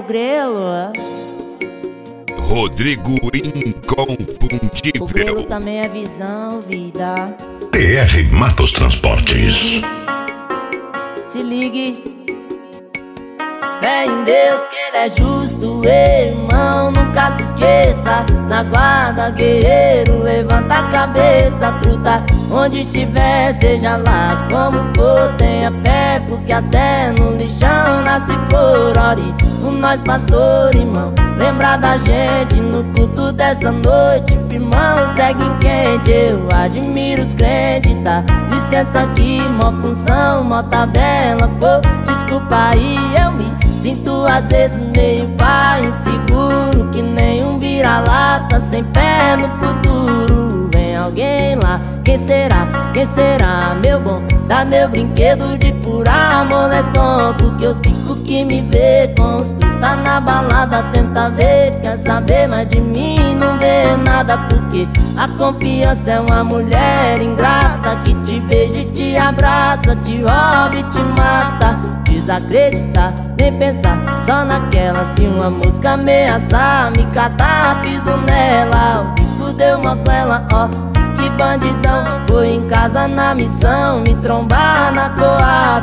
Grelo. Rodrigo Inconfundível. O Grelo também é visão, vida. TR Matos Transportes. Se ligue. Fé em Deus que Ele é justo, irmão, nunca se esqueça. Na guarda, guerreiro, levanta a cabeça, truta. Onde estiver, seja lá como for, tenha fé, porque até no lixão nasce flor. Ore por nós, pastor, irmão, lembra da gente no culto dessa noite. Irmão, segue em quente, eu admiro os crentes, tá? Licença aqui, mó função, mó tabela, pô, desculpa aí, eu me sinto às vezes meio pai, inseguro, que nem um vira-lata sem pé no futuro. Vem alguém lá, quem será? Quem será? Meu bom, dá meu brinquedo de furar moletom, porque os picos que me vê constru tá na balada, tenta ver, quer saber, mas de mim não vê nada, porque a confiança é uma mulher ingrata que te beija e te abraça, te rouba e te mata. Desacreditar, nem pensar só naquela. Se uma mosca ameaçar, me catar, piso nela. O bico deu uma coela, ó, que bandidão. Foi em casa na missão, me trombar na Coab.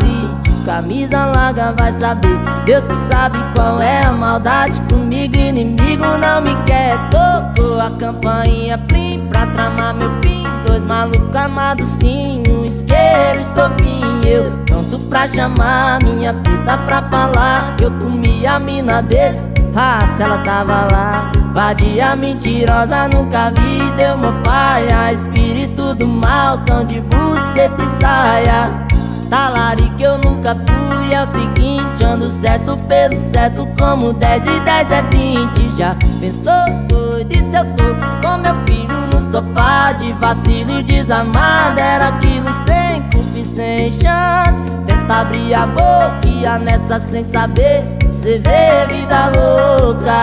Camisa larga vai saber, Deus que sabe qual é a maldade comigo. Inimigo não me quer. Tocou a campainha plim pra tramar meu pin. Dois malucos amados sim, um isqueiro, estopim. Eu pronto pra chamar minha puta pra falar que eu comi a mina dele. Ah, se ela tava lá, vadia mentirosa, nunca vi. Deu meu pai, a espírito do mal, cão de buceta e saia. Talarico eu nunca fui, é o seguinte, ando certo pelo certo, como 10 e 10 é 20. Já pensou, doido, e se eu tô com meu filho no sofá, de vacilo e desamado, era aquilo sem culpa e sem chance. Tenta abrir a boca e a nessa sem saber, cê vê vida louca.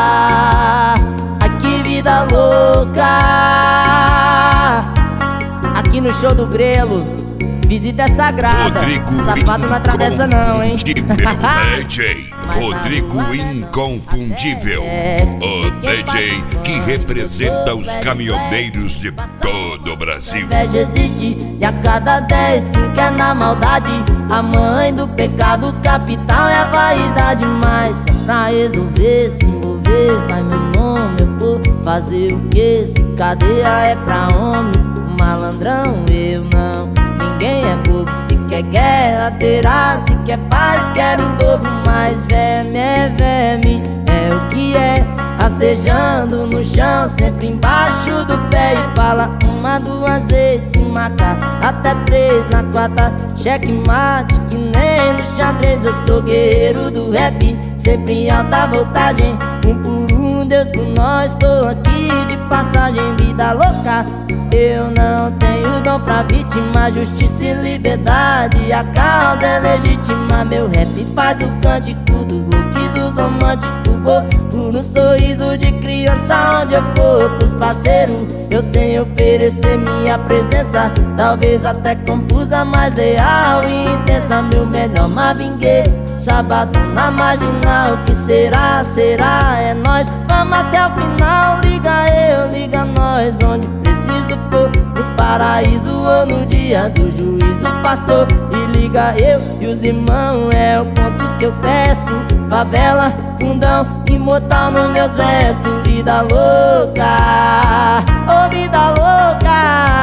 Ai que vida louca. Aqui no show do Grelo, visita é sagrada, Rodrigo safado não atravessa não, hein? DJ Rodrigo Inconfundível, o DJ que representa os caminhoneiros de todo o Brasil. Inveja existe e a cada 10, 5 é na maldade. A mãe do pecado capital é a vaidade. Mas pra resolver, se envolver, vai meu nome, eu vou fazer o que? Se cadeia é pra homem, malandrão eu não. Ninguém é bobo, se quer guerra terá, se quer paz quer o dobro. Mas verme é verme, é o que é, rastejando no chão, sempre embaixo do pé. E fala uma, duas vezes, se marcar até 3 na quarta, checkmate, que nem no xadrez. Eu sou guerreiro do rap, sempre em alta voltagem, um por um, Deus por nós, tô aqui de passagem. Vida louca, eu não tenho dom pra vítima, justiça e liberdade, a causa é legítima. Meu rap faz o cântico dos loucos e dos românticos. Vou por um sorriso de criança onde eu for. Pros parceiros eu tenho a oferecer minha presença, talvez até compus a mais leal e intensa. Meu melhor Marvin Gaye, sábado na marginal. O que será, será, é nós, vamos até o final. Liga eu, liga nós, onde preciso pôr, no paraíso ou no dia do juízo, pastor. E liga eu e os irmãos, é o ponto que eu peço. Favela, fundão, imortal nos meus versos. Vida louca, oh vida louca.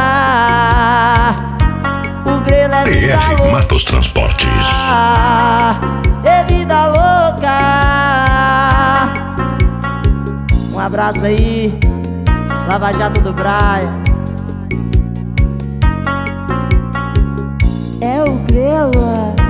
O Grelo é vida TR louca. Matos Transportes. É vida louca. Um abraço aí, Lava Jato do Braia. É o Grelo.